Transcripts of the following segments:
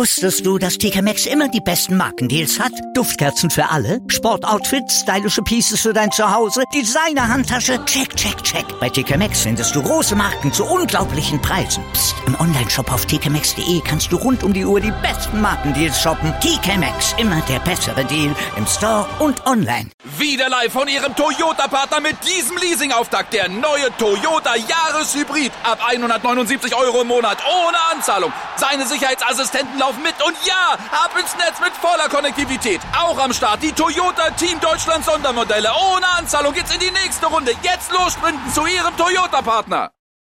Wusstest du, dass TK Maxx immer die besten Markendeals hat? Duftkerzen für alle, Sportoutfits, stylische Pieces für dein Zuhause, Designer-Handtasche, check, check, check. Bei TK Maxx findest du große Marken zu unglaublichen Preisen. Psst. Im Onlineshop auf tkmaxx.de kannst du rund um die Uhr die besten Markendeals shoppen. TK Maxx, immer der bessere Deal im Store und online. Wieder live von Ihrem Toyota-Partner mit diesem Leasing-Auftakt. Der neue Toyota Jahreshybrid. Ab 179 € im Monat. Ohne Anzahlung. Seine Sicherheitsassistenten laufen mit. Und ja, ab ins Netz mit voller Konnektivität. Auch am Start die Toyota Team Deutschland Sondermodelle. Ohne Anzahlung geht's in die nächste Runde. Jetzt los sprinten zu Ihrem Toyota-Partner.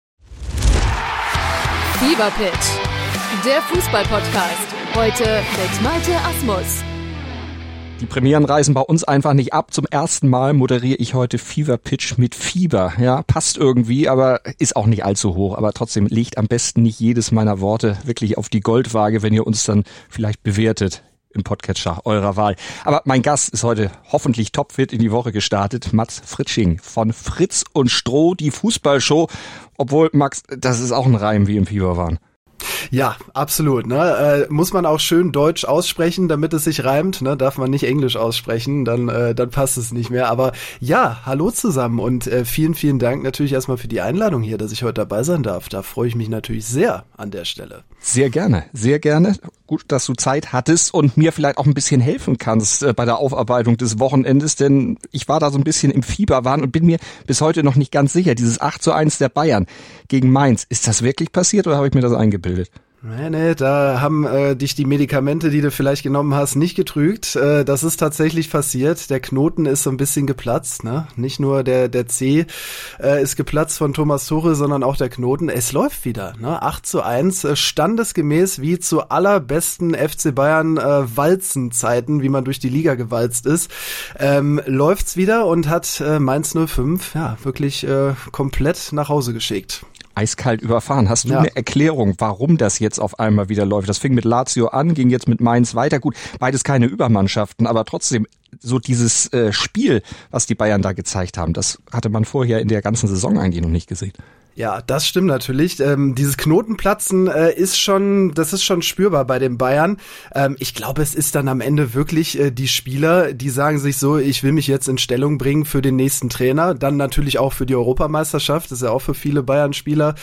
Fever Pitch, der Fußball-Podcast. Heute mit Malte Asmus. Die Premieren reisen bei uns einfach nicht ab. Zum ersten Mal moderiere ich heute Fever Pitch mit Fieber. Ja, passt irgendwie, aber ist auch nicht allzu hoch. Aber trotzdem legt am besten nicht jedes meiner Worte wirklich auf die Goldwaage, wenn ihr uns dann vielleicht bewertet im Podcatcher eurer Wahl. Aber mein Gast ist heute hoffentlich topfit in die Woche gestartet. Max Fritzsching von Fritz und Stroh, die Fußballshow. Obwohl, Max, das ist auch ein Reim wie im Fieberwahn. Ja, absolut. Ne? Muss man auch schön Deutsch aussprechen, damit es sich reimt. Ne? Darf man nicht Englisch aussprechen, dann passt es nicht mehr. Aber ja, hallo zusammen und vielen, vielen Dank natürlich erstmal für die Einladung hier, dass ich heute dabei sein darf. Da freue ich mich natürlich sehr an der Stelle. Sehr gerne, sehr gerne. Gut, dass du Zeit hattest und mir vielleicht auch ein bisschen helfen kannst bei der Aufarbeitung des Wochenendes, denn ich war da so ein bisschen im Fieberwahn und bin mir bis heute noch nicht ganz sicher. Dieses 8:1 der Bayern gegen Mainz, ist das wirklich passiert oder habe ich mir das eingebildet? Nee, da haben dich die Medikamente, die du vielleicht genommen hast, nicht getrügt. Das ist tatsächlich passiert. Der Knoten ist so ein bisschen geplatzt. Ne? Nicht nur der C ist geplatzt von Thomas Tuchel, sondern auch der Knoten. Es läuft wieder. Ne? 8:1, standesgemäß wie zu allerbesten FC Bayern Walzenzeiten, wie man durch die Liga gewalzt ist, läuft's wieder und hat Mainz 05 ja wirklich komplett nach Hause geschickt. Eiskalt überfahren. Hast du eine Erklärung, warum das jetzt auf einmal wieder läuft? Das fing mit Lazio an, ging jetzt mit Mainz weiter. Gut, beides keine Übermannschaften, aber trotzdem so dieses Spiel, was die Bayern da gezeigt haben, das hatte man vorher in der ganzen Saison eigentlich noch nicht gesehen. Ja, das stimmt natürlich. Dieses Knotenplatzen ist schon spürbar bei den Bayern. Ich glaube, es ist dann am Ende wirklich die Spieler, die sagen sich so, ich will mich jetzt in Stellung bringen für den nächsten Trainer. Dann natürlich auch für die Europameisterschaft. Das ist ja auch für viele Bayern-Spieler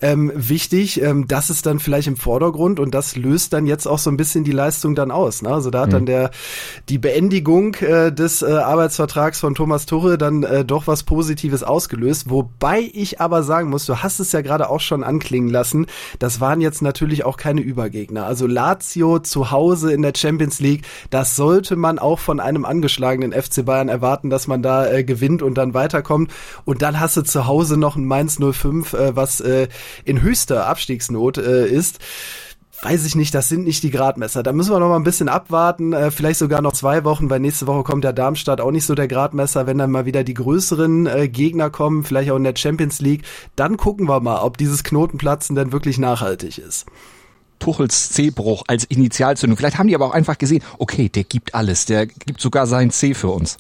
wichtig. Das ist dann vielleicht im Vordergrund und das löst dann jetzt auch so ein bisschen die Leistung dann aus. Ne? Also da hat dann die Beendigung des Arbeitsvertrags von Thomas Tuchel dann doch was Positives ausgelöst. Wobei ich aber sagen muss, du hast es ja gerade auch schon anklingen lassen, das waren jetzt natürlich auch keine Übergegner. Also Lazio zu Hause in der Champions League, das sollte man auch von einem angeschlagenen FC Bayern erwarten, dass man da gewinnt und dann weiterkommt. Und dann hast du zu Hause noch ein Mainz 05, was in höchster Abstiegsnot ist. Weiß ich nicht, das sind nicht die Gradmesser. Da müssen wir noch mal ein bisschen abwarten, vielleicht sogar noch 2 Wochen, weil nächste Woche kommt der Darmstadt auch nicht so der Gradmesser. Wenn dann mal wieder die größeren Gegner kommen, vielleicht auch in der Champions League, dann gucken wir mal, ob dieses Knotenplatzen denn wirklich nachhaltig ist. Tuchels C-Bruch als Initialzündung. Vielleicht haben die aber auch einfach gesehen, okay, der gibt alles, der gibt sogar seinen C für uns.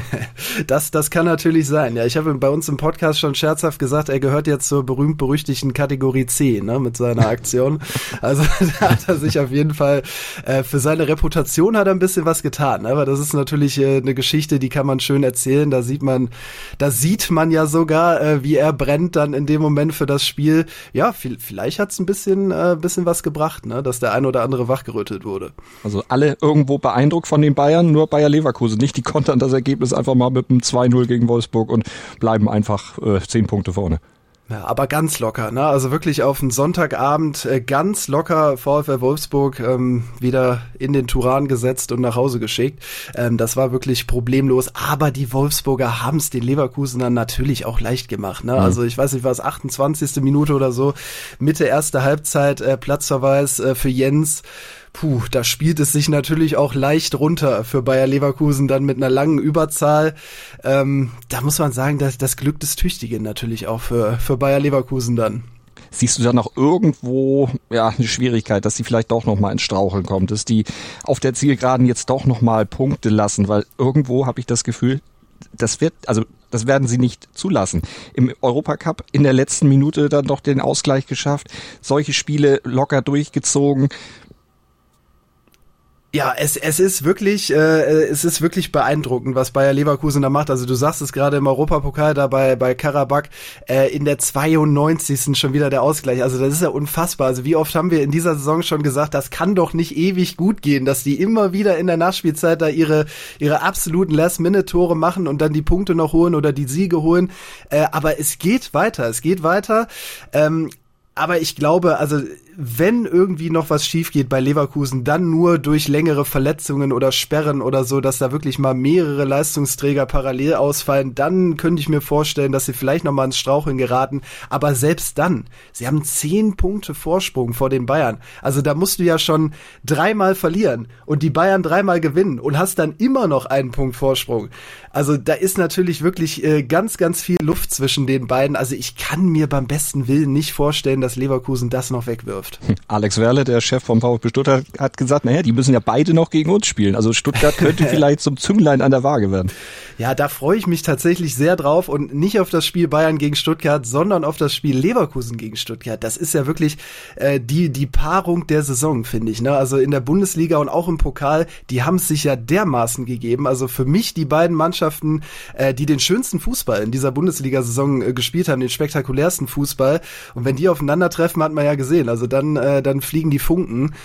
Das kann natürlich sein. Ja, ich habe bei uns im Podcast schon scherzhaft gesagt, er gehört jetzt zur berühmt-berüchtigten Kategorie C, ne, mit seiner Aktion. Also da hat er sich auf jeden Fall für seine Reputation hat er ein bisschen was getan. Aber das ist natürlich eine Geschichte, die kann man schön erzählen. Da sieht man ja sogar, wie er brennt dann in dem Moment für das Spiel. Ja, vielleicht hat's ein bisschen was gebracht. Ne, dass der ein oder andere wachgerüttelt wurde. Also alle irgendwo beeindruckt von den Bayern, nur Bayer Leverkusen nicht. Die kontern das Ergebnis einfach mal mit einem 2:0 gegen Wolfsburg und bleiben einfach 10 Punkte vorne. Ja, aber ganz locker, ne? Also wirklich auf einen Sonntagabend ganz locker VfL Wolfsburg wieder in den Turan gesetzt und nach Hause geschickt. Das war wirklich problemlos. Aber die Wolfsburger haben es den Leverkusenern natürlich auch leicht gemacht, ne? Also ich weiß nicht, war es 28. Minute oder so, Mitte erste Halbzeit, Platzverweis für Jens. Da spielt es sich natürlich auch leicht runter für Bayer Leverkusen dann mit einer langen Überzahl. Da muss man sagen, dass das Glück des Tüchtigen natürlich auch für Bayer Leverkusen dann. Siehst du da noch irgendwo eine Schwierigkeit, dass die vielleicht doch noch mal ins Straucheln kommt, dass die auf der Zielgeraden jetzt doch noch mal Punkte lassen, weil irgendwo habe ich das Gefühl, das werden sie nicht zulassen. Im Europacup in der letzten Minute dann doch den Ausgleich geschafft, solche Spiele locker durchgezogen. Ja, es ist wirklich beeindruckend, was Bayer Leverkusen da macht. Also du sagst es gerade im Europapokal da bei Karabakh, in der 92. schon wieder der Ausgleich. Also das ist ja unfassbar. Also wie oft haben wir in dieser Saison schon gesagt, das kann doch nicht ewig gut gehen, dass die immer wieder in der Nachspielzeit da ihre absoluten Last-Minute-Tore machen und dann die Punkte noch holen oder die Siege holen. Aber es geht weiter. Aber ich glaube, also wenn irgendwie noch was schief geht bei Leverkusen, dann nur durch längere Verletzungen oder Sperren oder so, dass da wirklich mal mehrere Leistungsträger parallel ausfallen, dann könnte ich mir vorstellen, dass sie vielleicht noch mal ins Straucheln geraten. Aber selbst dann, sie haben 10 Punkte Vorsprung vor den Bayern. Also da musst du ja schon 3-mal verlieren und die Bayern 3-mal gewinnen und hast dann immer noch einen Punkt Vorsprung. Also da ist natürlich wirklich ganz, ganz viel Luft zwischen den beiden. Also ich kann mir beim besten Willen nicht vorstellen, dass Leverkusen das noch wegwirft. Alex Werle, der Chef vom VfB Stuttgart, hat gesagt, naja, die müssen ja beide noch gegen uns spielen. Also Stuttgart könnte vielleicht zum Zünglein an der Waage werden. Ja, da freue ich mich tatsächlich sehr drauf und nicht auf das Spiel Bayern gegen Stuttgart, sondern auf das Spiel Leverkusen gegen Stuttgart. Das ist ja wirklich die Paarung der Saison, finde ich. Ne? Also in der Bundesliga und auch im Pokal, die haben es sich ja dermaßen gegeben. Also für mich die beiden Mannschaften, die den schönsten Fußball in dieser Bundesliga-Saison gespielt haben, den spektakulärsten Fußball. Und wenn die aufeinandertreffen, hat man ja gesehen. Also dann fliegen die Funken.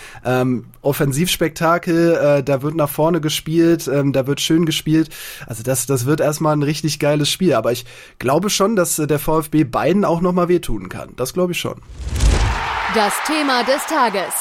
Offensivspektakel, da wird nach vorne gespielt, da wird schön gespielt. Also das wird erstmal ein richtig geiles Spiel. Aber ich glaube schon, dass der VfB beiden auch nochmal wehtun kann. Das glaube ich schon. Das Thema des Tages.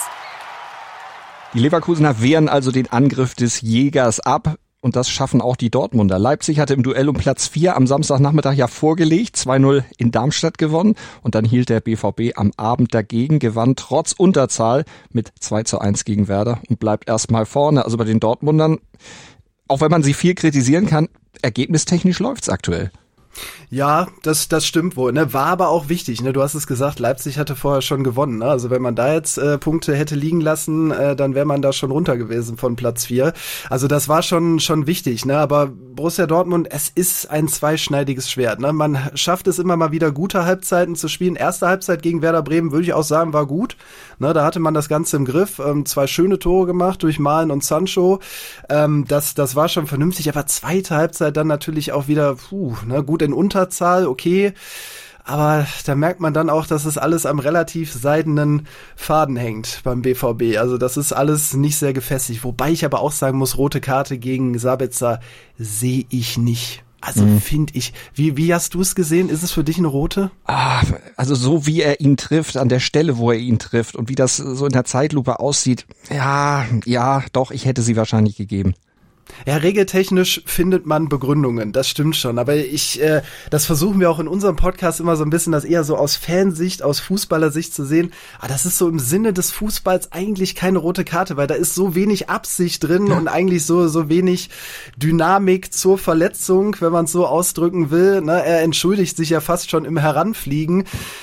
Die Leverkusener wehren also den Angriff des Jägers ab. Und das schaffen auch die Dortmunder. Leipzig hatte im Duell um Platz 4 am Samstagnachmittag ja vorgelegt, 2-0 in Darmstadt gewonnen. Und dann hielt der BVB am Abend dagegen, gewann trotz Unterzahl mit 2-1 gegen Werder und bleibt erstmal vorne. Also bei den Dortmundern, auch wenn man sie viel kritisieren kann, ergebnistechnisch läuft's aktuell. Ja, das stimmt wohl, ne? War aber auch wichtig, ne? Du hast es gesagt, Leipzig hatte vorher schon gewonnen, ne? Also wenn man da jetzt Punkte hätte liegen lassen, dann wäre man da schon runter gewesen von Platz 4. Also das war schon wichtig, ne? Aber Borussia Dortmund, es ist ein zweischneidiges Schwert, ne? Man schafft es immer mal wieder, gute Halbzeiten zu spielen. Erste Halbzeit gegen Werder Bremen, würde ich auch sagen, war gut, ne? Da hatte man das Ganze im Griff, 2 schöne Tore gemacht durch Malen und Sancho. Das war schon vernünftig, aber zweite Halbzeit dann natürlich auch wieder, ne? Gut in Unterzahl, okay, aber da merkt man dann auch, dass es alles am relativ seidenen Faden hängt beim BVB. Also das ist alles nicht sehr gefestigt. Wobei ich aber auch sagen muss, rote Karte gegen Sabitzer sehe ich nicht. Also finde ich, wie hast du es gesehen? Ist es für dich eine rote? Also so wie er ihn trifft, an der Stelle, wo er ihn trifft und wie das so in der Zeitlupe aussieht, ja, doch, ich hätte sie wahrscheinlich gegeben. Ja, regeltechnisch findet man Begründungen, das stimmt schon, aber das versuchen wir auch in unserem Podcast immer so ein bisschen, das eher so aus Fansicht, aus Fußballersicht zu sehen. Aber das ist so im Sinne des Fußballs eigentlich keine rote Karte, weil da ist so wenig Absicht drin und eigentlich so wenig Dynamik zur Verletzung, wenn man es so ausdrücken will. Ne? Er entschuldigt sich ja fast schon im Heranfliegen.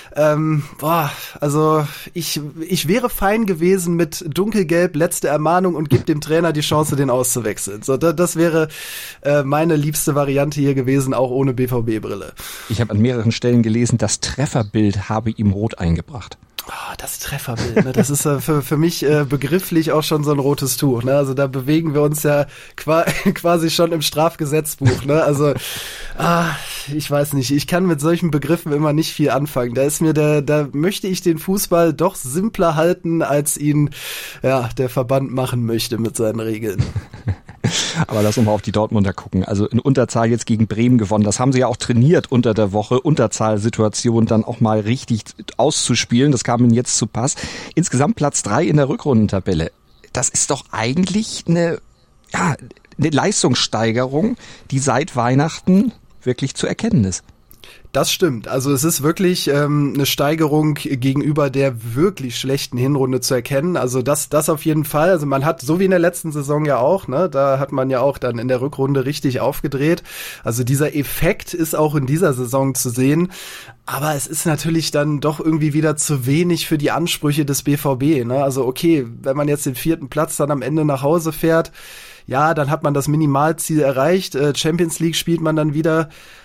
Also ich wäre fein gewesen mit dunkelgelb, letzte Ermahnung und gib dem Trainer die Chance, den auszuwechseln. So, das wäre meine liebste Variante hier gewesen, auch ohne BVB-Brille. Ich habe an mehreren Stellen gelesen, das Trefferbild habe ihm rot eingebracht. Das Trefferbild, ne? Das ist für mich begrifflich auch schon so ein rotes Tuch. Ne? Also da bewegen wir uns ja quasi schon im Strafgesetzbuch. Ne? Also ich weiß nicht, ich kann mit solchen Begriffen immer nicht viel anfangen. Da möchte ich den Fußball doch simpler halten, als ihn der Verband machen möchte mit seinen Regeln. Aber lass uns mal auf die Dortmunder gucken. Also in Unterzahl jetzt gegen Bremen gewonnen. Das haben sie ja auch trainiert unter der Woche, Unterzahlsituation dann auch mal richtig auszuspielen. Das kam ihnen jetzt zu Pass. Insgesamt Platz 3 in der Rückrundentabelle. Das ist doch eigentlich eine Leistungssteigerung, die seit Weihnachten wirklich zu erkennen ist. Das stimmt. Also es ist wirklich eine Steigerung gegenüber der wirklich schlechten Hinrunde zu erkennen. Also das auf jeden Fall. Also man hat, so wie in der letzten Saison ja auch, ne, da hat man ja auch dann in der Rückrunde richtig aufgedreht. Also dieser Effekt ist auch in dieser Saison zu sehen. Aber es ist natürlich dann doch irgendwie wieder zu wenig für die Ansprüche des BVB. Ne? Also okay, wenn man jetzt den 4. Platz dann am Ende nach Hause fährt, ja, dann hat man das Minimalziel erreicht. Champions League spielt man dann wieder.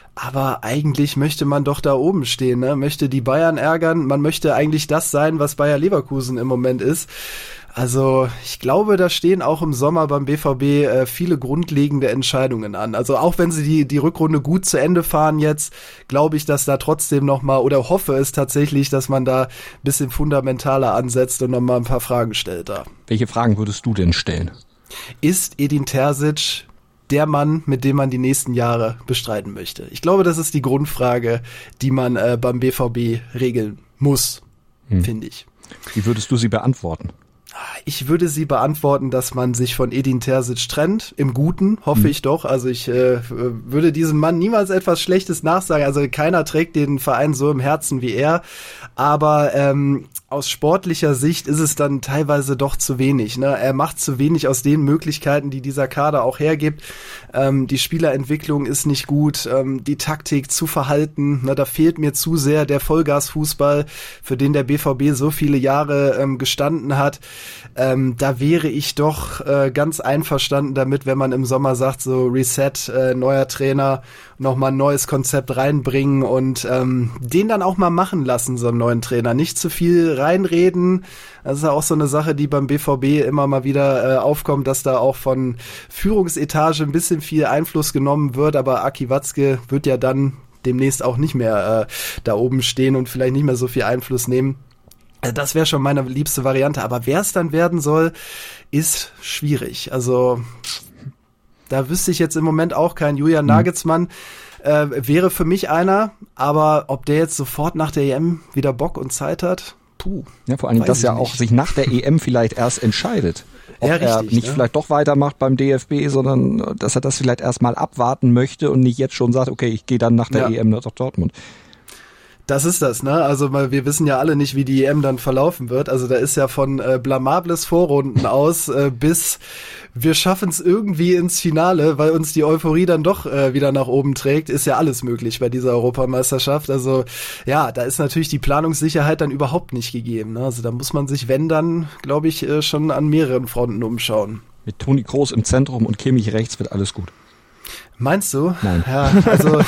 Aber eigentlich möchte man doch da oben stehen, ne? Möchte die Bayern ärgern. Man möchte eigentlich das sein, was Bayer Leverkusen im Moment ist. Also ich glaube, da stehen auch im Sommer beim BVB viele grundlegende Entscheidungen an. Also auch wenn sie die Rückrunde gut zu Ende fahren jetzt, glaube ich, dass da trotzdem nochmal, oder hoffe es tatsächlich, dass man da ein bisschen fundamentaler ansetzt und nochmal ein paar Fragen stellt da. Welche Fragen würdest du denn stellen? Ist Edin Terzic der Mann, mit dem man die nächsten Jahre bestreiten möchte? Ich glaube, das ist die Grundfrage, die man beim BVB regeln muss, finde ich. Wie würdest du sie beantworten? Ich würde sie beantworten, dass man sich von Edin Terzic trennt. Im Guten, hoffe ich doch. Also ich würde diesem Mann niemals etwas Schlechtes nachsagen. Also keiner trägt den Verein so im Herzen wie er. Aber aus sportlicher Sicht ist es dann teilweise doch zu wenig. Ne? Er macht zu wenig aus den Möglichkeiten, die dieser Kader auch hergibt. Die Spielerentwicklung ist nicht gut. Die Taktik zu verhalten. Ne? Da fehlt mir zu sehr der Vollgasfußball, für den der BVB so viele Jahre gestanden hat. Da wäre ich doch ganz einverstanden damit, wenn man im Sommer sagt, so Reset, neuer Trainer, nochmal ein neues Konzept reinbringen und den dann auch mal machen lassen, so einen neuen Trainer. Nicht zu viel reinreden. Das ist ja auch so eine Sache, die beim BVB immer mal wieder aufkommt, dass da auch von Führungsetage ein bisschen viel Einfluss genommen wird, aber Aki Watzke wird ja dann demnächst auch nicht mehr da oben stehen und vielleicht nicht mehr so viel Einfluss nehmen. Das wäre schon meine liebste Variante, aber wer es dann werden soll, ist schwierig. Also da wüsste ich jetzt im Moment auch keinen. Julian Nagelsmann wäre für mich einer, aber ob der jetzt sofort nach der EM wieder Bock und Zeit hat, Ja, vor allem, dass er auch sich nach der EM vielleicht erst entscheidet. Ob ja, richtig, er nicht vielleicht doch weitermacht beim DFB, sondern dass er das vielleicht erstmal abwarten möchte und nicht jetzt schon sagt, okay, ich gehe dann nach der EM nach Dortmund. Das ist das, ne? Also wir wissen ja alle nicht, wie die EM dann verlaufen wird. Also da ist ja von blamables Vorrunden aus bis wir schaffen es irgendwie ins Finale, weil uns die Euphorie dann doch wieder nach oben trägt, ist ja alles möglich bei dieser Europameisterschaft. Also ja, da ist natürlich die Planungssicherheit dann überhaupt nicht gegeben, ne? Also da muss man sich, wenn dann, glaube ich, schon an mehreren Fronten umschauen. Mit Toni Kroos im Zentrum und Kimmich rechts wird alles gut. Meinst du? Nein. Ja, also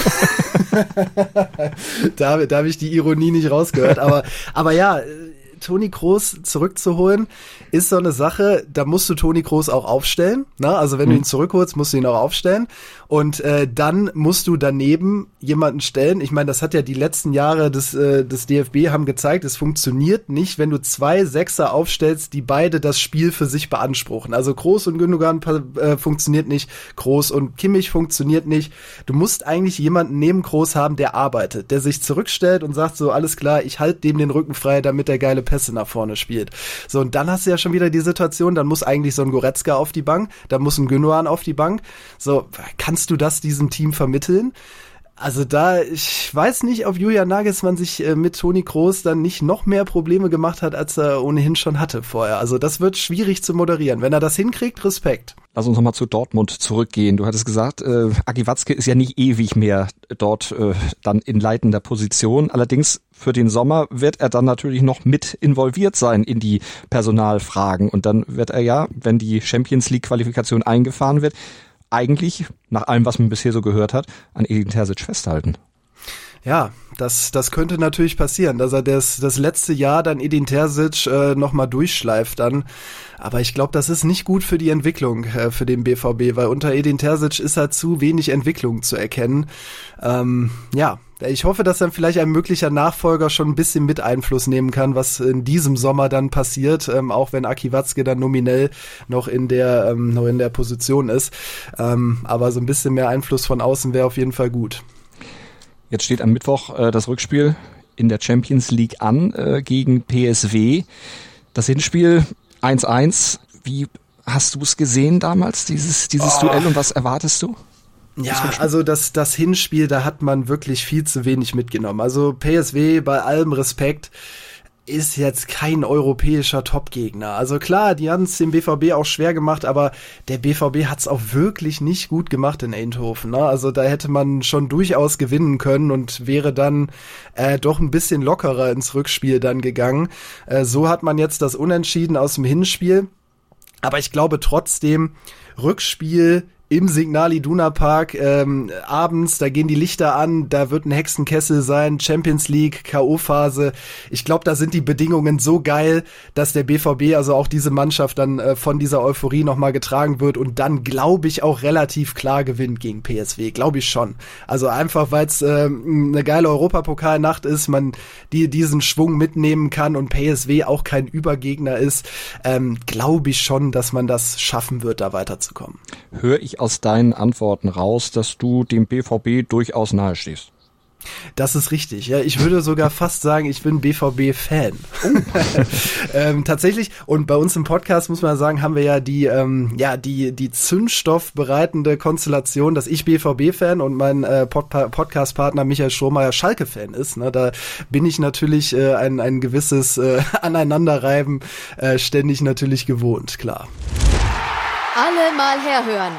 da habe ich die Ironie nicht rausgehört. Aber ja, Toni Kroos zurückzuholen, ist so eine Sache, da musst du Toni Kroos auch aufstellen. Ne? Also wenn du ihn zurückholst, musst du ihn auch aufstellen. Und dann musst du daneben jemanden stellen. Ich meine, das hat ja die letzten Jahre des DFB haben gezeigt, es funktioniert nicht, wenn du 2 Sechser aufstellst, die beide das Spiel für sich beanspruchen. Also Kroos und Gündogan funktioniert nicht, Kroos und Kimmich funktioniert nicht. Du musst eigentlich jemanden neben Kroos haben, der arbeitet, der sich zurückstellt und sagt so, alles klar, ich halte dem den Rücken frei, damit der geile Pässe nach vorne spielt. So, und dann hast du ja schon wieder die Situation, dann muss eigentlich so ein Goretzka auf die Bank, dann muss ein Gündogan auf die Bank. So, kannst du das diesem Team vermitteln? Also ich weiß nicht, ob Julian Nagelsmann sich mit Toni Kroos dann nicht noch mehr Probleme gemacht hat, als er ohnehin schon hatte vorher. Also das wird schwierig zu moderieren. Wenn er das hinkriegt, Respekt. Lass uns nochmal zu Dortmund zurückgehen. Du hattest gesagt, Aki Watzke ist ja nicht ewig mehr dort dann in leitender Position. Allerdings für den Sommer wird er dann natürlich noch mit involviert sein in die Personalfragen. Und dann wird er ja, wenn die Champions-League-Qualifikation eingefahren wird, eigentlich, nach allem, was man bisher so gehört hat, an Edin Terzic festhalten. Ja, das könnte natürlich passieren, dass er das letzte Jahr dann Edin Terzic nochmal durchschleift dann. Aber ich glaube, das ist nicht gut für die Entwicklung für den BVB, weil unter Edin Terzic ist halt zu wenig Entwicklung zu erkennen. Ja, ich hoffe, dass dann vielleicht ein möglicher Nachfolger schon ein bisschen mit Einfluss nehmen kann, was in diesem Sommer dann passiert, auch wenn Aki Watzke dann nominell noch in der Position ist. Aber so ein bisschen mehr Einfluss von außen wäre auf jeden Fall gut. Jetzt steht am Mittwoch das Rückspiel in der Champions League an gegen PSV. Das Hinspiel 1-1. Wie hast du es gesehen damals, dieses Duell, und was erwartest du? Ja, also das Hinspiel, da hat man wirklich viel zu wenig mitgenommen. Also PSV, bei allem Respekt, ist jetzt kein europäischer Topgegner. Also klar, die haben es dem BVB auch schwer gemacht, aber der BVB hat es auch wirklich nicht gut gemacht in Eindhoven. Ne? Also da hätte man schon durchaus gewinnen können und wäre dann doch ein bisschen lockerer ins Rückspiel dann gegangen. So hat man jetzt das Unentschieden aus dem Hinspiel. Aber ich glaube trotzdem, Rückspiel im Signal Iduna Park abends, da gehen die Lichter an, da wird ein Hexenkessel sein, Champions League, K.O.-Phase. Ich glaube, da sind die Bedingungen so geil, dass der BVB, also auch diese Mannschaft dann von dieser Euphorie nochmal getragen wird und dann, glaube ich, auch relativ klar gewinnt gegen PSW, glaube ich schon. Also einfach, weil es eine geile Europapokalnacht ist, man diesen Schwung mitnehmen kann und PSW auch kein Übergegner ist, glaube ich schon, dass man das schaffen wird, da weiterzukommen. Höre ich aus deinen Antworten raus, dass du dem BVB durchaus nahe stehst? Das ist richtig, ja. Ich würde sogar fast sagen, ich bin BVB-Fan. Tatsächlich, und bei uns im Podcast, muss man sagen, haben wir ja die zündstoffbereitende Konstellation, dass ich BVB-Fan und mein Podcast-Partner Michael Strohmeier Schalke-Fan ist. Ne? Da bin ich natürlich ein gewisses Aneinanderreiben ständig natürlich gewohnt, klar. Alle mal herhören.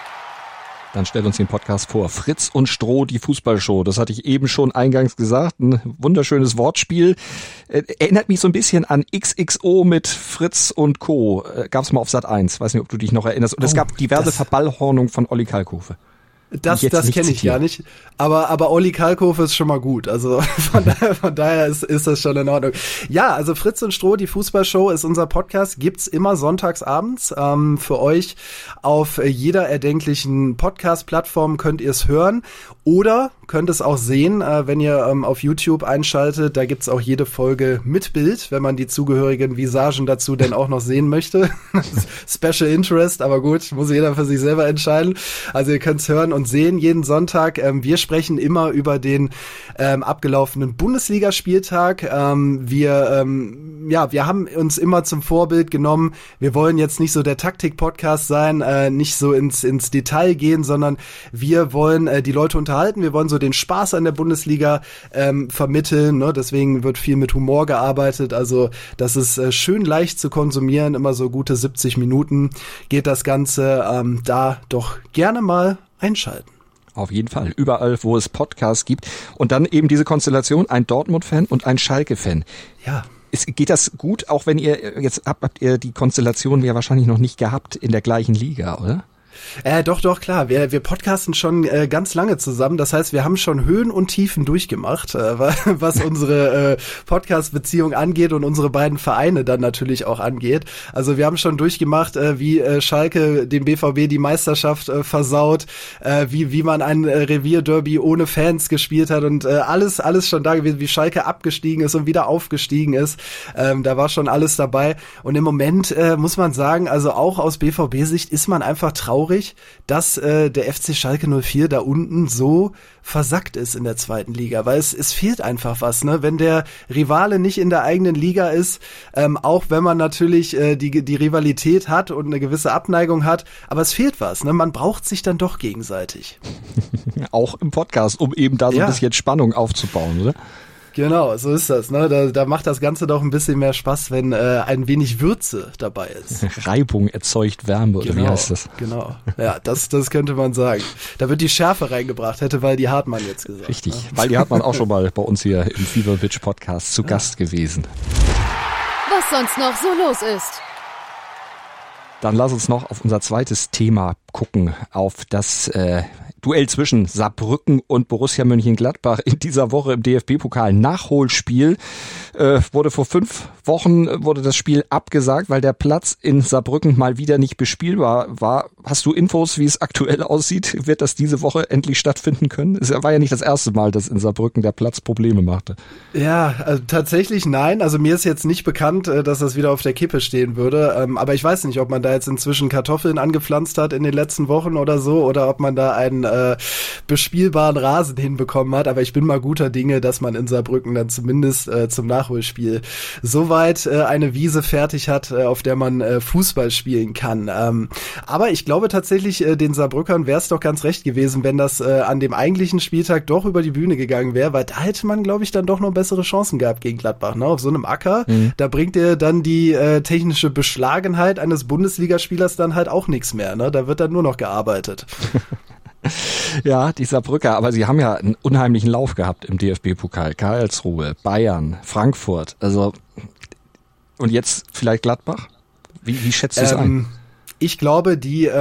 Dann stell uns den Podcast vor. Fritz und Stroh, die Fußballshow. Das hatte ich eben schon eingangs gesagt. Ein wunderschönes Wortspiel. Erinnert mich so ein bisschen an XXO mit Fritz und Co. Gab's mal auf Sat.1. Weiß nicht, ob du dich noch erinnerst. Und es gab diverse Verballhornung von Olli Kalkofe. Das kenne ich gar nicht. Aber Olli Kalkofe ist schon mal gut. Also von daher ist das schon in Ordnung. Ja, also Fritz und Stroh, die Fußballshow ist unser Podcast. Gibt's immer sonntags abends. Für euch auf jeder erdenklichen Podcast-Plattform könnt ihr es hören. Oder könnt es auch sehen, wenn ihr auf YouTube einschaltet. Da gibt's auch jede Folge mit Bild, wenn man die zugehörigen Visagen dazu denn auch noch sehen möchte. Special Interest, aber gut, muss jeder für sich selber entscheiden. Also ihr könnt's hören und sehen jeden Sonntag. Wir sprechen immer über den abgelaufenen Bundesligaspieltag. Wir haben uns immer zum Vorbild genommen. Wir wollen jetzt nicht so der Taktik-Podcast sein, nicht so ins Detail gehen, sondern wir wollen die Leute unterhalten. Wir wollen so den Spaß an der Bundesliga vermitteln. Ne? Deswegen wird viel mit Humor gearbeitet. Also das ist schön leicht zu konsumieren. Immer so gute 70 Minuten geht das Ganze. Da doch gerne mal einschalten. Auf jeden Fall. Überall, wo es Podcasts gibt. Und dann eben diese Konstellation, ein Dortmund-Fan und ein Schalke-Fan. Ja. Geht das gut, auch wenn ihr jetzt habt ihr die Konstellation ja wahrscheinlich noch nicht gehabt in der gleichen Liga, oder? Doch, klar. Wir podcasten schon ganz lange zusammen. Das heißt, wir haben schon Höhen und Tiefen durchgemacht, was unsere Podcast-Beziehung angeht und unsere beiden Vereine dann natürlich auch angeht. Also wir haben schon durchgemacht, wie Schalke dem BVB die Meisterschaft versaut, wie man ein Revierderby ohne Fans gespielt hat und alles schon da gewesen, wie Schalke abgestiegen ist und wieder aufgestiegen ist. Da war schon alles dabei. Und im Moment muss man sagen, also auch aus BVB-Sicht ist man einfach traurig, dass der FC Schalke 04 da unten so versackt ist in der zweiten Liga, weil es fehlt einfach was, ne? Wenn der Rivale nicht in der eigenen Liga ist, auch wenn man natürlich die Rivalität hat und eine gewisse Abneigung hat, aber es fehlt was, ne? Man braucht sich dann doch gegenseitig. Auch im Podcast, um eben da so ein bisschen Spannung aufzubauen, oder? Genau, so ist das. Ne? Da macht das Ganze doch ein bisschen mehr Spaß, wenn ein wenig Würze dabei ist. Reibung erzeugt Wärme, oder wie heißt das? Genau, ja, das könnte man sagen. Da wird die Schärfe reingebracht, hätte Waldi Hartmann jetzt gesagt. Richtig, ne? Waldi Hartmann auch schon mal bei uns hier im Fever Pitch Podcast zu Gast gewesen. Was sonst noch so los ist. Dann lass uns noch auf unser zweites Thema gucken, auf das Duell zwischen Saarbrücken und Borussia Mönchengladbach in dieser Woche im DFB-Pokal. Nachholspiel wurde vor 5 Wochen wurde das Spiel abgesagt, weil der Platz in Saarbrücken mal wieder nicht bespielbar war. Hast du Infos, wie es aktuell aussieht? Wird das diese Woche endlich stattfinden können? Es war ja nicht das erste Mal, dass in Saarbrücken der Platz Probleme machte. Ja, also tatsächlich nein. Also mir ist jetzt nicht bekannt, dass das wieder auf der Kippe stehen würde. Aber ich weiß nicht, ob man da jetzt inzwischen Kartoffeln angepflanzt hat in den letzten Wochen oder so, oder ob man da einen bespielbaren Rasen hinbekommen hat. Aber ich bin mal guter Dinge, dass man in Saarbrücken dann zumindest zum Nachholspiel soweit eine Wiese fertig hat, auf der man Fußball spielen kann. Aber ich glaube tatsächlich, den Saarbrückern wäre es doch ganz recht gewesen, wenn das an dem eigentlichen Spieltag doch über die Bühne gegangen wäre, weil da hätte man, glaube ich, dann doch noch bessere Chancen gehabt gegen Gladbach. Ne? Auf so einem Acker, da bringt dir dann die technische Beschlagenheit eines Bundesligaspielers dann halt auch nichts mehr. Ne? Da wird dann nur noch gearbeitet. Ja, die Saarbrücker, aber sie haben ja einen unheimlichen Lauf gehabt im DFB-Pokal. Karlsruhe, Bayern, Frankfurt, also und jetzt vielleicht Gladbach? Wie schätzt du es ein? Ich glaube,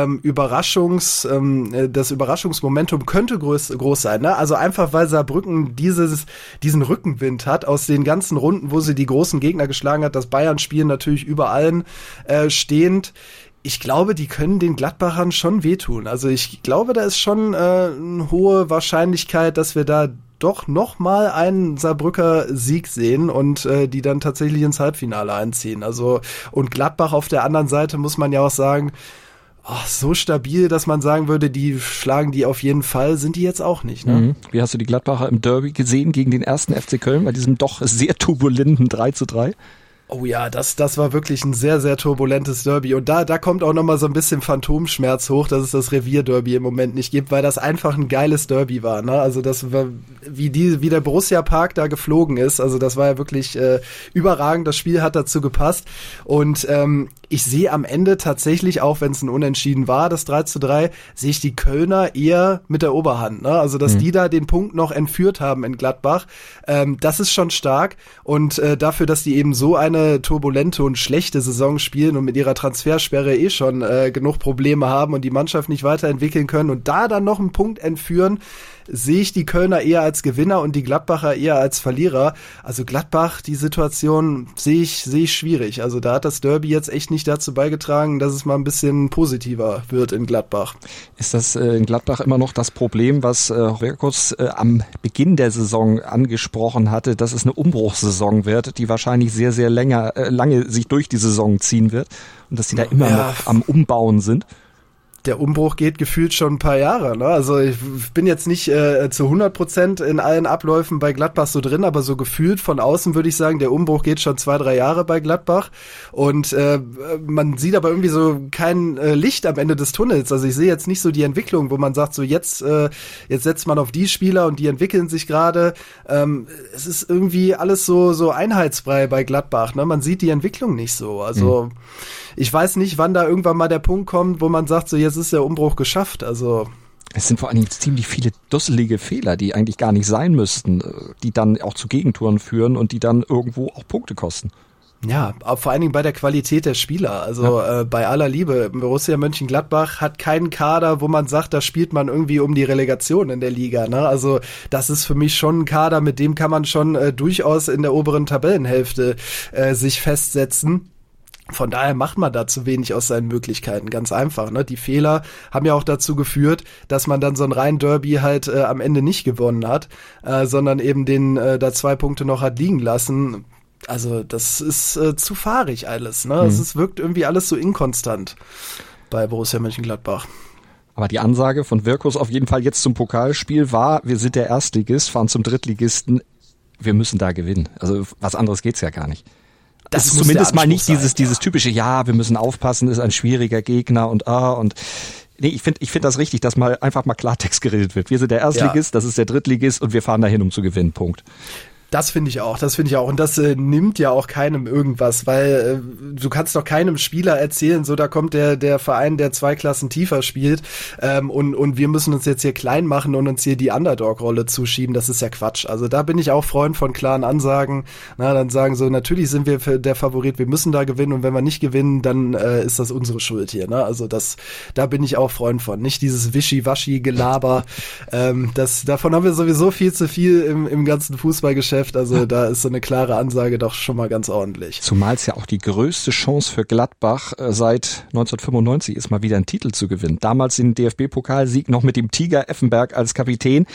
das Überraschungsmomentum könnte groß sein, ne? Also einfach, weil Saarbrücken diesen Rückenwind hat aus den ganzen Runden, wo sie die großen Gegner geschlagen hat. Das Bayern-Spiel natürlich über allen stehend. Ich glaube, die können den Gladbachern schon wehtun. Also ich glaube, da ist schon eine hohe Wahrscheinlichkeit, dass wir da doch noch mal einen Saarbrücker Sieg sehen und die dann tatsächlich ins Halbfinale einziehen. Also und Gladbach auf der anderen Seite muss man ja auch sagen, so stabil, dass man sagen würde, die schlagen die auf jeden Fall, sind die jetzt auch nicht. Ne? Wie hast du die Gladbacher im Derby gesehen gegen den 1. FC Köln bei diesem doch sehr turbulenten 3:3? Oh ja, das war wirklich ein sehr, sehr turbulentes Derby. Und da kommt auch nochmal so ein bisschen Phantomschmerz hoch, dass es das Revierderby im Moment nicht gibt, weil das einfach ein geiles Derby war. Ne? Also das war, wie der Borussia Park da geflogen ist. Also das war ja wirklich überragend. Das Spiel hat dazu gepasst. Und ich sehe am Ende tatsächlich, auch wenn es ein Unentschieden war, das 3:3, sehe ich die Kölner eher mit der Oberhand. Ne? Also dass die da den Punkt noch entführt haben in Gladbach, das ist schon stark. Und dafür, dass die eben so eine turbulente und schlechte Saison spielen und mit ihrer Transfersperre schon genug Probleme haben und die Mannschaft nicht weiterentwickeln können und da dann noch einen Punkt entführen, sehe ich die Kölner eher als Gewinner und die Gladbacher eher als Verlierer. Also Gladbach, die Situation sehe ich schwierig. Also da hat das Derby jetzt echt nicht dazu beigetragen, dass es mal ein bisschen positiver wird in Gladbach. Ist das in Gladbach immer noch das Problem, was Weghorst am Beginn der Saison angesprochen hatte, dass es eine Umbruchssaison wird, die wahrscheinlich sehr, sehr lange sich durch die Saison ziehen wird und dass die da immer noch am Umbauen sind? Der Umbruch geht gefühlt schon ein paar Jahre. Ne? Also ich bin jetzt nicht zu 100% in allen Abläufen bei Gladbach so drin, aber so gefühlt von außen würde ich sagen, der Umbruch geht schon 2-3 Jahre bei Gladbach und man sieht aber irgendwie so kein Licht am Ende des Tunnels. Also ich sehe jetzt nicht so die Entwicklung, wo man sagt, so jetzt setzt man auf die Spieler und die entwickeln sich gerade. Es ist irgendwie alles so einheitsbrei bei Gladbach. Ne? Man sieht die Entwicklung nicht so. Also ich weiß nicht, wann da irgendwann mal der Punkt kommt, wo man sagt, so jetzt ist der Umbruch geschafft. Also es sind vor allen Dingen ziemlich viele dusselige Fehler, die eigentlich gar nicht sein müssten, die dann auch zu Gegentoren führen und die dann irgendwo auch Punkte kosten. Ja, aber vor allen Dingen bei der Qualität der Spieler. Also bei aller Liebe, Borussia Mönchengladbach hat keinen Kader, wo man sagt, da spielt man irgendwie um die Relegation in der Liga. Ne? Also das ist für mich schon ein Kader, mit dem kann man schon durchaus in der oberen Tabellenhälfte sich festsetzen. Von daher macht man da zu wenig aus seinen Möglichkeiten, ganz einfach. Ne? Die Fehler haben ja auch dazu geführt, dass man dann so ein rein Derby halt am Ende nicht gewonnen hat, sondern eben da 2 Punkte noch hat liegen lassen. Also das ist zu fahrig alles. Ne? Es wirkt irgendwie alles so inkonstant bei Borussia Mönchengladbach. Aber die Ansage von Weghorst auf jeden Fall jetzt zum Pokalspiel war, wir sind der Erstligist, fahren zum Drittligisten, wir müssen da gewinnen. Also was anderes geht's ja gar nicht. Das ist zumindest mal nicht dieses typische, wir müssen aufpassen, ist ein schwieriger Gegner und nee, ich finde das richtig, dass mal einfach mal Klartext geredet wird. Wir sind der Erstligist, das ist der Drittligist und wir fahren dahin, um zu gewinnen, Punkt. Das finde ich auch. Und das nimmt ja auch keinem irgendwas, weil du kannst doch keinem Spieler erzählen, so da kommt der Verein, der 2 Klassen tiefer spielt und wir müssen uns jetzt hier klein machen und uns hier die Underdog-Rolle zuschieben. Das ist ja Quatsch. Also da bin ich auch Freund von klaren Ansagen. Na, dann sagen so, natürlich sind wir der Favorit, wir müssen da gewinnen und wenn wir nicht gewinnen, dann ist das unsere Schuld hier. Ne? Also da bin ich auch Freund von. Nicht dieses Wischi-Waschi-Gelaber. Davon haben wir sowieso viel zu viel im ganzen Fußballgeschäft. Also da ist so eine klare Ansage doch schon mal ganz ordentlich. Zumal es ja auch die größte Chance für Gladbach seit 1995 ist, mal wieder einen Titel zu gewinnen. Damals den DFB-Pokalsieg noch mit dem Tiger Effenberg als Kapitän.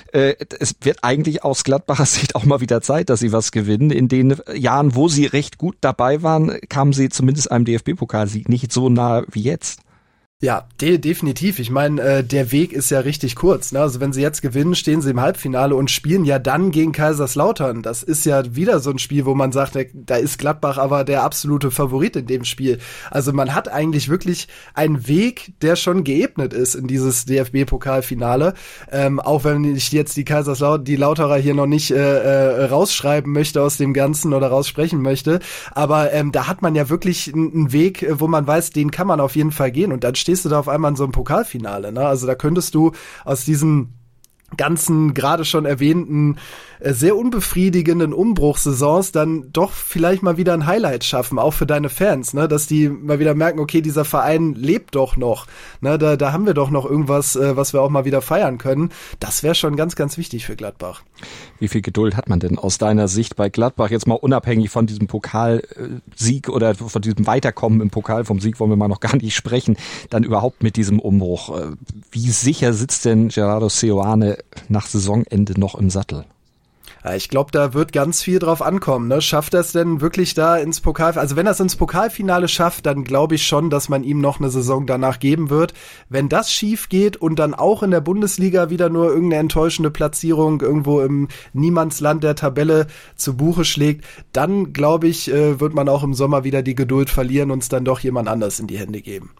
Es wird eigentlich aus Gladbacher Sicht auch mal wieder Zeit, dass sie was gewinnen. In den Jahren, wo sie recht gut dabei waren, kamen sie zumindest einem DFB-Pokalsieg nicht so nah wie jetzt. Ja, definitiv. Ich meine, der Weg ist ja richtig kurz. Ne? Also wenn sie jetzt gewinnen, stehen sie im Halbfinale und spielen ja dann gegen Kaiserslautern. Das ist ja wieder so ein Spiel, wo man sagt, da ist Gladbach aber der absolute Favorit in dem Spiel. Also man hat eigentlich wirklich einen Weg, der schon geebnet ist in dieses DFB-Pokalfinale. Auch wenn ich jetzt die Lauterer hier noch nicht rausschreiben möchte aus dem Ganzen oder raussprechen möchte. Aber da hat man ja wirklich einen Weg, wo man weiß, den kann man auf jeden Fall gehen. Und dann stehst du da auf einmal in so einem Pokalfinale, ne? Also da könntest du aus diesem ganzen gerade schon erwähnten sehr unbefriedigenden Umbruchssaisons dann doch vielleicht mal wieder ein Highlight schaffen, auch für deine Fans, ne, dass die mal wieder merken, okay, dieser Verein lebt doch noch, ne, da haben wir doch noch irgendwas, was wir auch mal wieder feiern können. Das wäre schon ganz, ganz wichtig für Gladbach. Wie viel Geduld hat man denn aus deiner Sicht bei Gladbach, jetzt mal unabhängig von diesem Pokalsieg oder von diesem Weiterkommen im Pokal, vom Sieg wollen wir mal noch gar nicht sprechen, dann überhaupt mit diesem Umbruch? Wie sicher sitzt denn Gerardo Seoane nach Saisonende noch im Sattel? Ja, ich glaube, da wird ganz viel drauf ankommen, ne? Schafft er es denn wirklich da ins also wenn er es ins Pokalfinale schafft, dann glaube ich schon, dass man ihm noch eine Saison danach geben wird. Wenn das schief geht und dann auch in der Bundesliga wieder nur irgendeine enttäuschende Platzierung irgendwo im Niemandsland der Tabelle zu Buche schlägt, dann glaube ich, wird man auch im Sommer wieder die Geduld verlieren und es dann doch jemand anders in die Hände geben.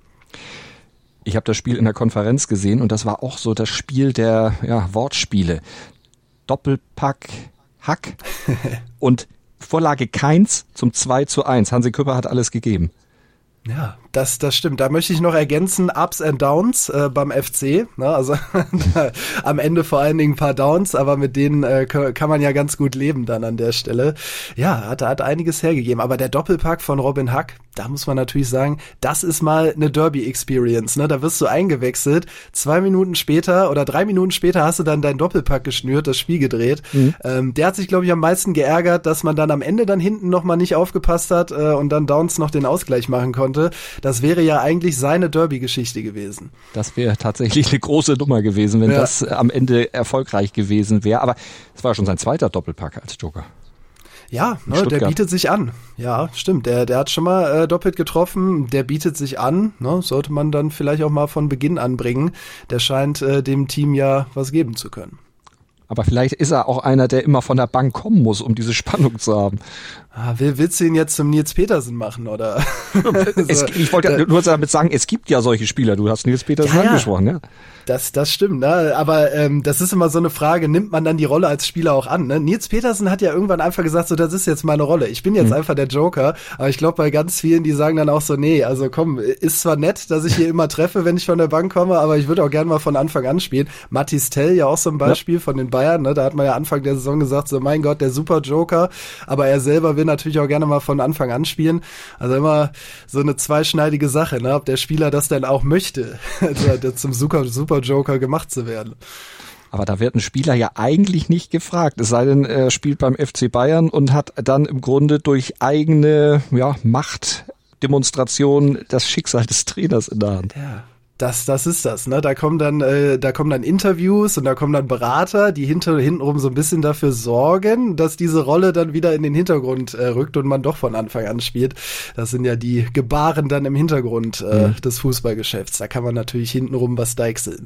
Ich habe das Spiel in der Konferenz gesehen und das war auch so das Spiel der Wortspiele. Doppelpack, Hack und Vorlage Keins zum 2:1. Hansi Küpper hat alles gegeben. Ja, das stimmt. Da möchte ich noch ergänzen, Ups and Downs beim FC. Ne? Also am Ende vor allen Dingen ein paar Downs, aber mit denen kann man ja ganz gut leben dann an der Stelle. Ja, hat einiges hergegeben. Aber der Doppelpack von Robin Hack, da muss man natürlich sagen, das ist mal eine Derby-Experience. Ne? Da wirst du eingewechselt, 2 Minuten später oder 3 Minuten später hast du dann deinen Doppelpack geschnürt, das Spiel gedreht. Der hat sich, glaube ich, am meisten geärgert, dass man dann am Ende dann hinten nochmal nicht aufgepasst hat und dann Downs noch den Ausgleich machen konnte. Das wäre ja eigentlich seine Derby-Geschichte gewesen. Das wäre tatsächlich eine große Nummer gewesen, wenn das am Ende erfolgreich gewesen wäre. Aber es war schon sein zweiter Doppelpack als Joker. Ja, ne, der bietet sich an. Ja, stimmt. Der hat schon mal doppelt getroffen. Der bietet sich an. Ne, sollte man dann vielleicht auch mal von Beginn an bringen. Der scheint dem Team ja was geben zu können. Aber vielleicht ist er auch einer, der immer von der Bank kommen muss, um diese Spannung zu haben. Willst du ihn jetzt zum Nils Petersen machen, oder? Ich wollte nur damit sagen, es gibt ja solche Spieler. Du hast Nils Petersen angesprochen, ja? Das stimmt, ne? Aber das ist immer so eine Frage, nimmt man dann die Rolle als Spieler auch an? Ne? Nils Petersen hat ja irgendwann einfach gesagt, so, das ist jetzt meine Rolle. Ich bin jetzt einfach der Joker. Aber ich glaube, bei ganz vielen, die sagen dann auch so, nee, also komm, ist zwar nett, dass ich hier immer treffe, wenn ich von der Bank komme, aber ich würde auch gerne mal von Anfang an spielen. Mathis Tell ja auch so ein Beispiel von den Bayern, ne? Da hat man ja Anfang der Saison gesagt, so mein Gott, der super Joker. Aber er selber will natürlich auch gerne mal von Anfang an spielen. Also immer so eine zweischneidige Sache, ne? Ob der Spieler das denn auch möchte, zum super Joker gemacht zu werden. Aber da wird ein Spieler ja eigentlich nicht gefragt, es sei denn, er spielt beim FC Bayern und hat dann im Grunde durch eigene Machtdemonstration das Schicksal des Trainers in der Hand. Ja. Das ist das, ne? Da kommen dann Interviews und da kommen dann Berater, die hintenrum so ein bisschen dafür sorgen, dass diese Rolle dann wieder in den Hintergrund rückt und man doch von Anfang an spielt. Das sind ja die Gebaren dann im Hintergrund des Fußballgeschäfts. Da kann man natürlich hintenrum was deichseln.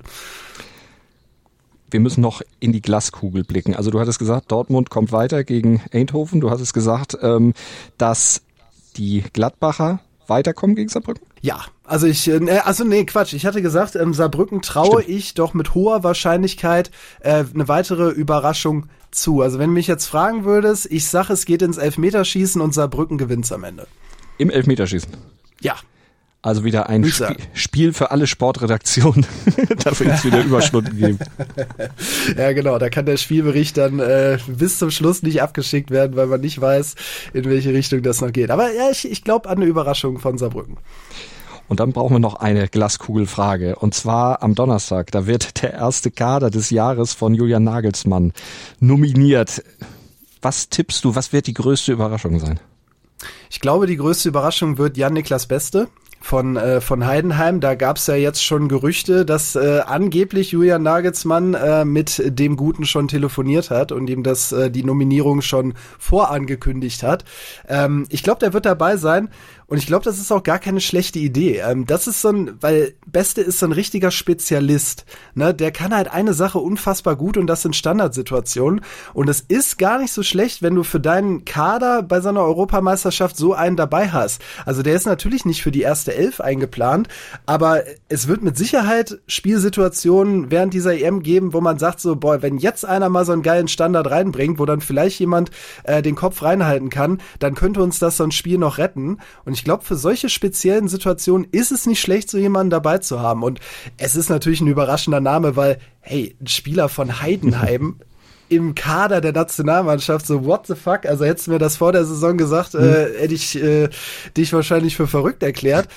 Wir müssen noch in die Glaskugel blicken. Also du hattest gesagt, Dortmund kommt weiter gegen Eindhoven. Du hattest gesagt, dass die Gladbacher weiterkommen gegen Saarbrücken? Ja, also Ich hatte gesagt, Saarbrücken traue ich doch mit hoher Wahrscheinlichkeit eine weitere Überraschung zu. Also wenn du mich jetzt fragen würdest, ich sage, es geht ins Elfmeterschießen und Saarbrücken gewinnt's am Ende. Im Elfmeterschießen? Ja. Also wieder ein Spiel für alle Sportredaktionen. Da wird es wieder Überstunden geben. Ja, genau. Da kann der Spielbericht dann bis zum Schluss nicht abgeschickt werden, weil man nicht weiß, in welche Richtung das noch geht. Aber ja, ich glaube an eine Überraschung von Saarbrücken. Und dann brauchen wir noch eine Glaskugelfrage. Und zwar am Donnerstag. Da wird der erste Kader des Jahres von Julian Nagelsmann nominiert. Was tippst du? Was wird die größte Überraschung sein? Ich glaube, die größte Überraschung wird Jan-Niklas Beste von Heidenheim. Da gab es ja jetzt schon Gerüchte, dass angeblich Julian Nagelsmann mit dem Guten schon telefoniert hat und ihm die Nominierung schon vorangekündigt hat. Ich glaube, der wird dabei sein. Und ich glaube, das ist auch gar keine schlechte Idee. Das ist weil Beste ist so ein richtiger Spezialist, ne? Der kann halt eine Sache unfassbar gut und das sind Standardsituationen. Und es ist gar nicht so schlecht, wenn du für deinen Kader bei so einer Europameisterschaft so einen dabei hast. Also der ist natürlich nicht für die erste Elf eingeplant, aber es wird mit Sicherheit Spielsituationen während dieser EM geben, wo man sagt so, boah, wenn jetzt einer mal so einen geilen Standard reinbringt, wo dann vielleicht jemand den Kopf reinhalten kann, dann könnte uns das so ein Spiel noch retten. Und ich glaube, für solche speziellen Situationen ist es nicht schlecht, so jemanden dabei zu haben. Und es ist natürlich ein überraschender Name, weil, hey, ein Spieler von Heidenheim im Kader der Nationalmannschaft, so what the fuck, also hättest du mir das vor der Saison gesagt, hätte ich dich wahrscheinlich für verrückt erklärt.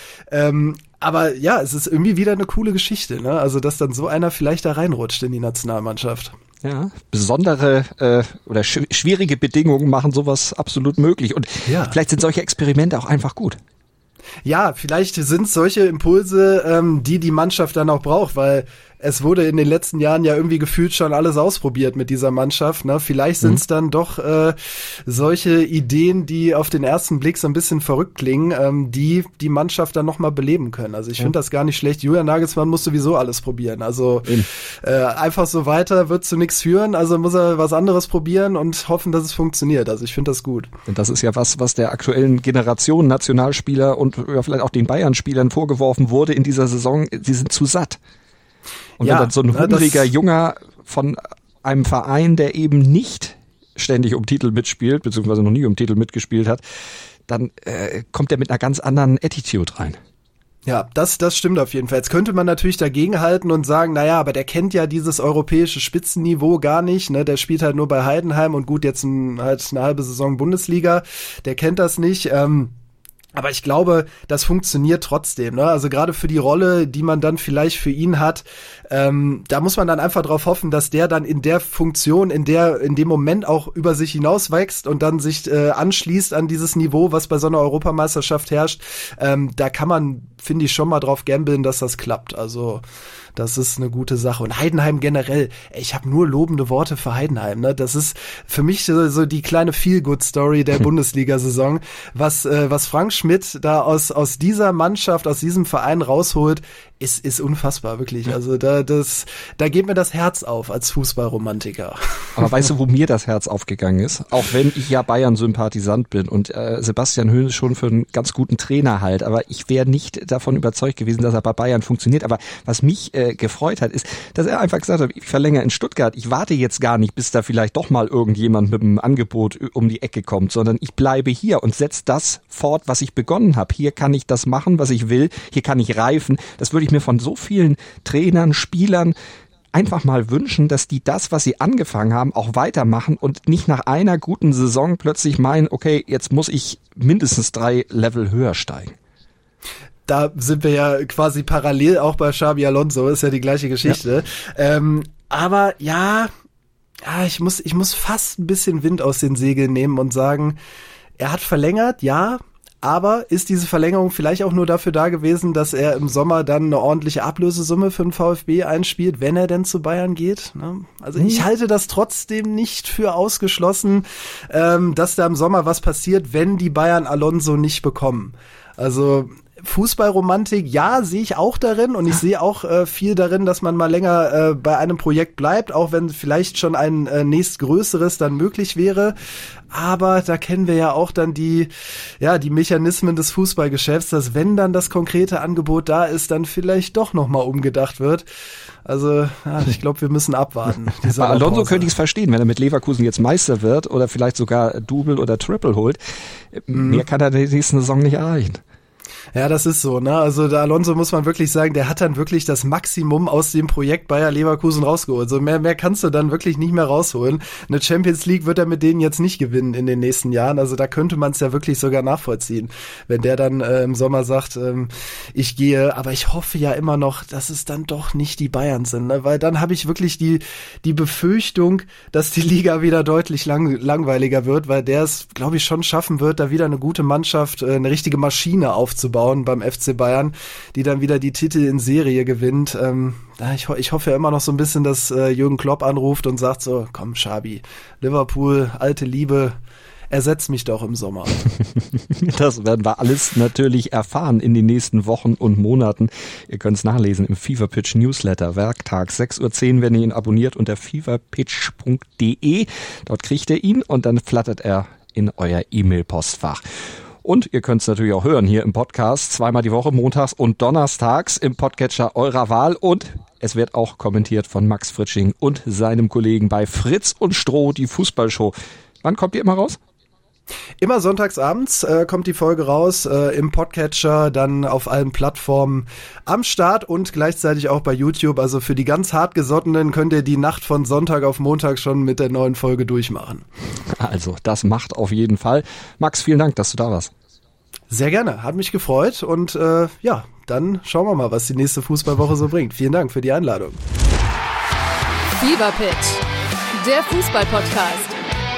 Aber ja, es ist irgendwie wieder eine coole Geschichte, ne? Also, dass dann so einer vielleicht da reinrutscht in die Nationalmannschaft. Ja, besondere oder schwierige Bedingungen machen sowas absolut möglich. Und vielleicht sind solche Experimente auch einfach gut. Ja, vielleicht sind solche Impulse, die Mannschaft dann auch braucht, weil es wurde in den letzten Jahren ja irgendwie gefühlt schon alles ausprobiert mit dieser Mannschaft. Ne? Vielleicht sind es dann doch solche Ideen, die auf den ersten Blick so ein bisschen verrückt klingen, die Mannschaft dann nochmal beleben können. Also ich finde das gar nicht schlecht. Julian Nagelsmann muss sowieso alles probieren. Also einfach so weiter wird zu nichts führen. Also muss er was anderes probieren und hoffen, dass es funktioniert. Also ich finde das gut. Und das ist ja was der aktuellen Generation Nationalspieler und vielleicht auch den Bayern-Spielern vorgeworfen wurde in dieser Saison. Sie sind zu satt. Und wenn dann so ein hungriger Junger von einem Verein, der eben nicht ständig um Titel mitspielt, beziehungsweise noch nie um Titel mitgespielt hat, dann kommt er mit einer ganz anderen Attitude rein. Ja, das stimmt auf jeden Fall. Jetzt könnte man natürlich dagegenhalten und sagen, naja, aber der kennt ja dieses europäische Spitzenniveau gar nicht, ne? Der spielt halt nur bei Heidenheim und gut, jetzt halt eine halbe Saison Bundesliga, der kennt das nicht, aber ich glaube, das funktioniert trotzdem, ne? Also gerade für die Rolle, die man dann vielleicht für ihn hat, da muss man dann einfach drauf hoffen, dass der dann in der Funktion, in dem Moment auch über sich hinaus wächst und dann sich anschließt an dieses Niveau, was bei so einer Europameisterschaft herrscht. Da kann man, finde ich, schon mal drauf gambeln, dass das klappt. Also das ist eine gute Sache. Und Heidenheim generell, ich habe nur lobende Worte für Heidenheim. Ne? Das ist für mich so die kleine Feel-Good-Story der Bundesliga-Saison. Was Frank Schmidt da aus dieser Mannschaft, aus diesem Verein rausholt, ist unfassbar, wirklich. Also da geht mir das Herz auf als Fußballromantiker. Aber weißt du, wo mir das Herz aufgegangen ist? Auch wenn ich ja Bayern-Sympathisant bin und Sebastian Hoeneß schon für einen ganz guten Trainer halt, aber ich wäre nicht davon überzeugt gewesen, dass er bei Bayern funktioniert. Aber was mich gefreut hat, ist, dass er einfach gesagt hat, ich verlängere in Stuttgart. Ich warte jetzt gar nicht, bis da vielleicht doch mal irgendjemand mit einem Angebot um die Ecke kommt, sondern ich bleibe hier und setze das fort, was ich begonnen habe. Hier kann ich das machen, was ich will. Hier kann ich reifen. Das würde ich mir von so vielen Trainern, Spielern einfach mal wünschen, dass die das, was sie angefangen haben, auch weitermachen und nicht nach einer guten Saison plötzlich meinen, okay, jetzt muss ich mindestens 3 Level höher steigen. Da sind wir ja quasi parallel auch bei Xabi Alonso, ist ja die gleiche Geschichte. Ja. Aber ich muss fast ein bisschen Wind aus den Segeln nehmen und sagen, er hat verlängert, ja, aber ist diese Verlängerung vielleicht auch nur dafür da gewesen, dass er im Sommer dann eine ordentliche Ablösesumme für den VfB einspielt, wenn er denn zu Bayern geht? Ne? Also ich halte das trotzdem nicht für ausgeschlossen, dass da im Sommer was passiert, wenn die Bayern Alonso nicht bekommen. Also Fußballromantik, ja, sehe ich auch darin und ich sehe auch viel darin, dass man mal länger bei einem Projekt bleibt, auch wenn vielleicht schon ein nächstgrößeres dann möglich wäre. Aber da kennen wir ja auch dann die Mechanismen des Fußballgeschäfts, dass wenn dann das konkrete Angebot da ist, dann vielleicht doch nochmal umgedacht wird. Also ich glaube, wir müssen abwarten. Bei Alonso könnte ich es verstehen, wenn er mit Leverkusen jetzt Meister wird oder vielleicht sogar Double oder Triple holt. Mehr kann er in der nächsten Saison nicht erreichen. Ja, das ist so, ne? Also der Alonso, muss man wirklich sagen, der hat dann wirklich das Maximum aus dem Projekt Bayer Leverkusen rausgeholt. So mehr kannst du dann wirklich nicht mehr rausholen. Eine Champions League wird er mit denen jetzt nicht gewinnen in den nächsten Jahren. Also da könnte man es ja wirklich sogar nachvollziehen, wenn der dann im Sommer sagt, ich gehe. Aber ich hoffe ja immer noch, dass es dann doch nicht die Bayern sind, ne? Weil dann habe ich wirklich die Befürchtung, dass die Liga wieder deutlich langweiliger wird, weil der es, glaube ich, schon schaffen wird, da wieder eine gute Mannschaft, eine richtige Maschine aufzubauen beim FC Bayern, die dann wieder die Titel in Serie gewinnt. Ich hoffe ja immer noch so ein bisschen, dass Jürgen Klopp anruft und sagt so, komm Xabi, Liverpool, alte Liebe, ersetz mich doch im Sommer. Das werden wir alles natürlich erfahren in den nächsten Wochen und Monaten. Ihr könnt es nachlesen im Feverpitch Newsletter, werktags 6:10 Uhr, wenn ihr ihn abonniert unter feverpitch.de. Dort kriegt ihr ihn und dann flattert er in euer E-Mail-Postfach. Und ihr könnt es natürlich auch hören hier im Podcast, zweimal die Woche, montags und donnerstags im Podcatcher eurer Wahl. Und es wird auch kommentiert von Max Fritsching und seinem Kollegen bei Fritz und Stroh, die Fußballshow. Wann kommt die immer raus? Immer sonntagsabends kommt die Folge raus, im Podcatcher, dann auf allen Plattformen am Start und gleichzeitig auch bei YouTube. Also für die ganz hartgesottenen könnt ihr die Nacht von Sonntag auf Montag schon mit der neuen Folge durchmachen. Also, das macht auf jeden Fall. Max, vielen Dank, dass du da warst. Sehr gerne, hat mich gefreut und dann schauen wir mal, was die nächste Fußballwoche so bringt. Vielen Dank für die Einladung. Fever Pitch, der Fußball-Podcast.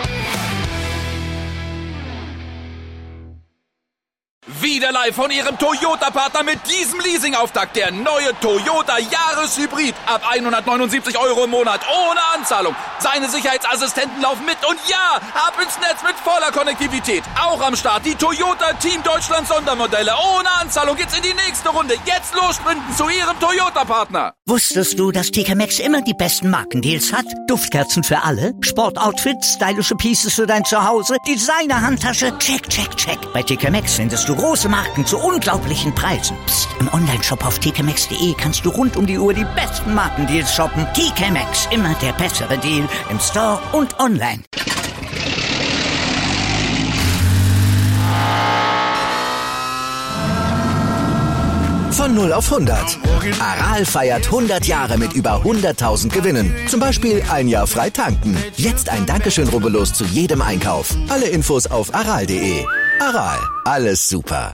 Wieder live von Ihrem Toyota-Partner mit diesem Leasing-Auftakt. Der neue Toyota Jahreshybrid. Ab 179 € im Monat. Ohne Anzahlung. Seine Sicherheitsassistenten laufen mit. Und ja, ab ins Netz mit voller Konnektivität. Auch am Start die Toyota Team Deutschland Sondermodelle. Ohne Anzahlung geht's in die nächste Runde. Jetzt los sprinten zu Ihrem Toyota-Partner. Wusstest du, dass TK Maxx immer die besten Markendeals hat? Duftkerzen für alle, Sportoutfits, stylische Pieces für dein Zuhause, Designer-Handtasche, check, check, check. Bei TK Maxx findest du große Marken zu unglaublichen Preisen. Psst. Im Onlineshop auf tkmaxx.de kannst du rund um die Uhr die besten Markendeals shoppen. TK Maxx, immer der bessere Deal im Store und online. Von 0 auf 100. Aral feiert 100 Jahre mit über 100.000 Gewinnen. Zum Beispiel ein Jahr frei tanken. Jetzt ein Dankeschön, rubbellos zu jedem Einkauf. Alle Infos auf aral.de. Aral, alles super.